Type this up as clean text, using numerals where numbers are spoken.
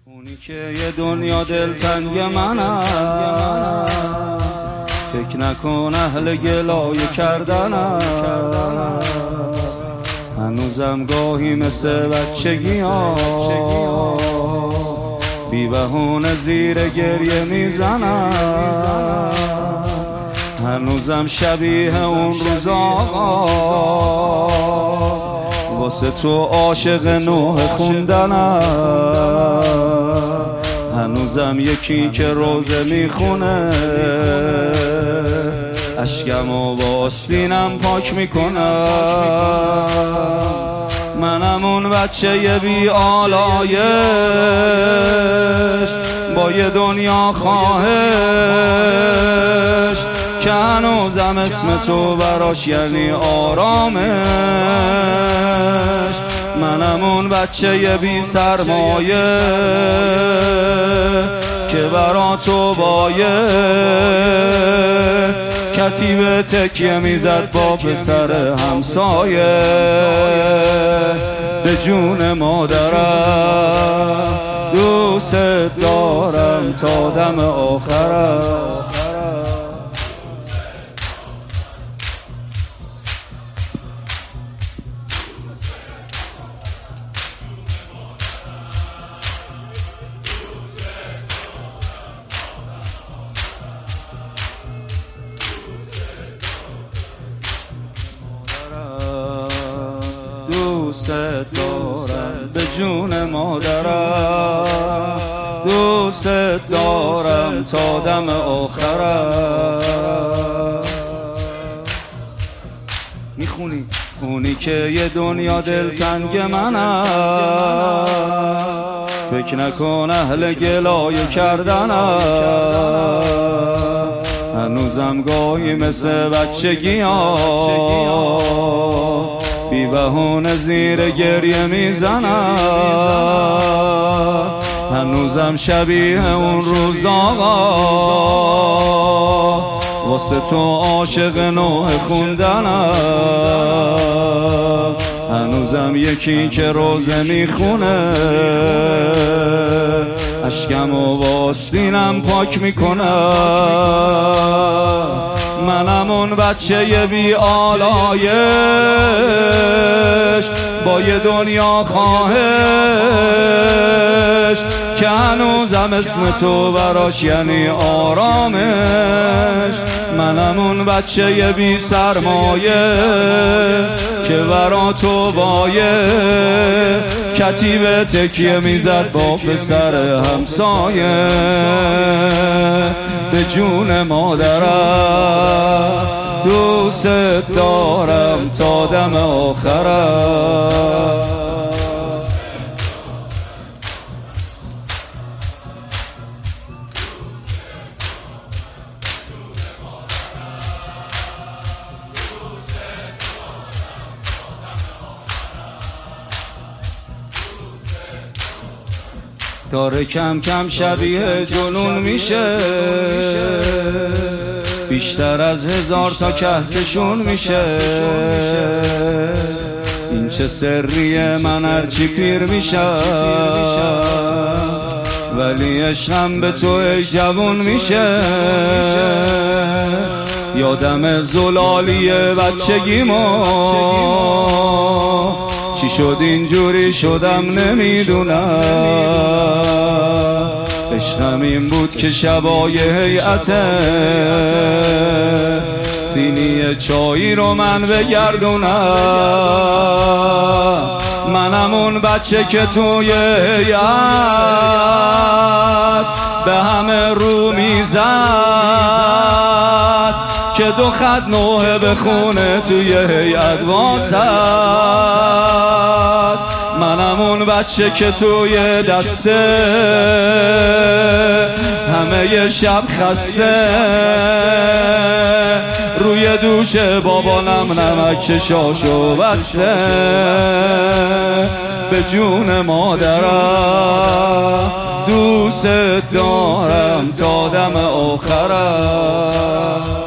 اونی که یه دنیا دلتنگ منم، فکر نکن اهل گلایه کردنم. هنوزم گاهی مثل بچگی‌ها بی بهونه زیر گریه میزنم. هنوزم شبیه اون روز آقا واسه تو عاشق نوح خوندنم. هنوزم یکی که روزه میخونه اشکم و با سینم پاک میکنم. منم اون بچه بی آلایش با یه دنیا خواهش که هنوزم اسم تو براش یعنی آرامش. منم اون بچه بی سرمایه که برا تو بایه کتیبه تکیه میزد با پسر همسایه. به جون مادرم دوست دارم تا دم آخرم. دوست دارم به جون مادرم، دوست دارم تا دم آخرم. میخونی اونی که یه دنیا دلتنگ منم، فکر نکن اهل گلایه کردنم. هنوزم گاهی مثل بچگی‌ها بی بهونه زیر گریه میزنم. هنوزم شبیه اون روز آقا واسه تو عاشق نوح خوندنم. هنوزم یکی که روزه میخونه اشکم و با سینم پاک میکنم. منم اون بچه بی آلایش با یه دنیا خواهش که هنوزم اسم تو براش یعنی آرامش. منم اون بچه بی سرمایه که برا تو بایه کتیبه تکیه میزد با پسر همسایه. به جون مادرم دوست دارم تا دم آخرم. داره کم کم شبیه جنون میشه، بیشتر از 1000 تا کهکشون میشه. این چه سریه من هرچی پیر میشم ولی عشقم به تو ای جوون میشه. یادم زلالی بچگیمو چی شد اینجوری شدم نمیدونم. عشقم این بود که شبای هیئته سینی چایی رو من بگردونم. منم اون بچه که توی هیئت به همه رو میزد که 2 خط نوحه بخونه توی هیئت واسد. منم اون بچه که توی دسته همه شب خسته روی دوش بابانم نمک چشاشو بسته. به جون مادرم دوست دارم تا دم آخرم.